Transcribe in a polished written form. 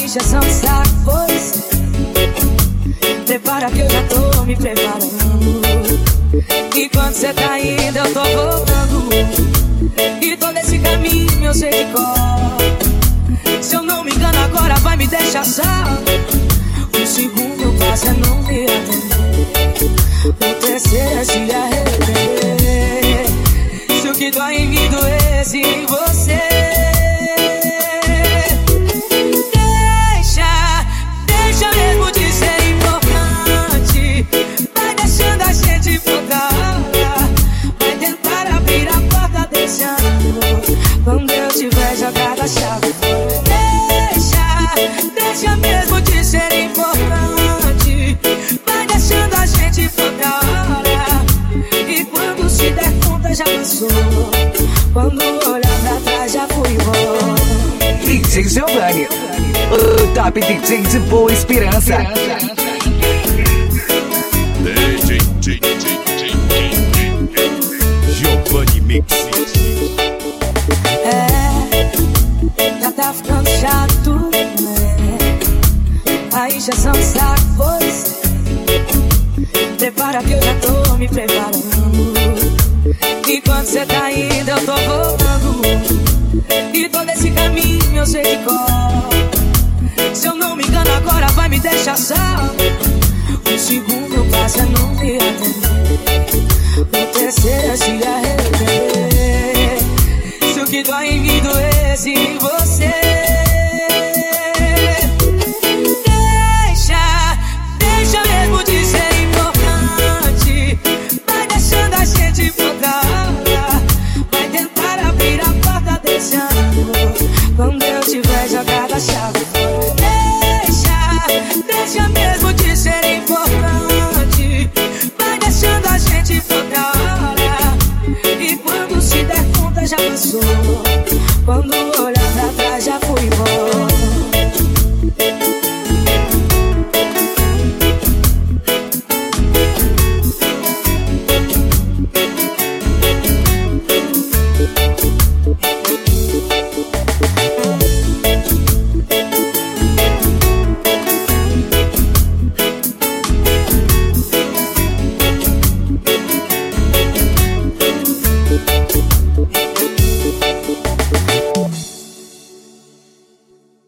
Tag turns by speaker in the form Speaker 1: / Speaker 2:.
Speaker 1: injeção de saco foi você. Prepara que eu já tô me preparando. E quando cê tá indo eu tô voltando. E todo esse caminho eu sei de cor. Se eu não me engano agora vai me deixar só. O segundo passo é não me atender. O terceiro é se arrepender. Se o que dói em mim doesse em você. Deixa mesmo de ser importante. Vai deixando a gente focar. Vai tentar abrir a porta desse amor. Quando eu tiver jogado a chave fora. Deixa mesmo de ser importante. Vai deixando a gente focar. E quando se der conta já passou. Quando olhar pra trás já fui embora.
Speaker 2: DJ Giovanni, o top DJ de Boa Esperança.
Speaker 3: Giovanni Mix.
Speaker 1: Já tá ficando chato, né? A injeção de saco foi você. Prepara que eu já tô me preparando. E quando cê tá indo eu tô voltando. E todo esse caminho eu sei de cor. Se eu não me engano agora vai me deixar só. O segundo passo é não me atender. O terceiro é se arrepender. Se o que dói em mim doesse em você. Deixa mesmo de ser importante. Vai deixando a gente focar. Vai tentar abrir a porta desse amor. Quando eu tiver jogado a chave fora. Deixa mesmo de ser importante. Vai deixando a gente focar. E quando se der conta já passou. Quando olhar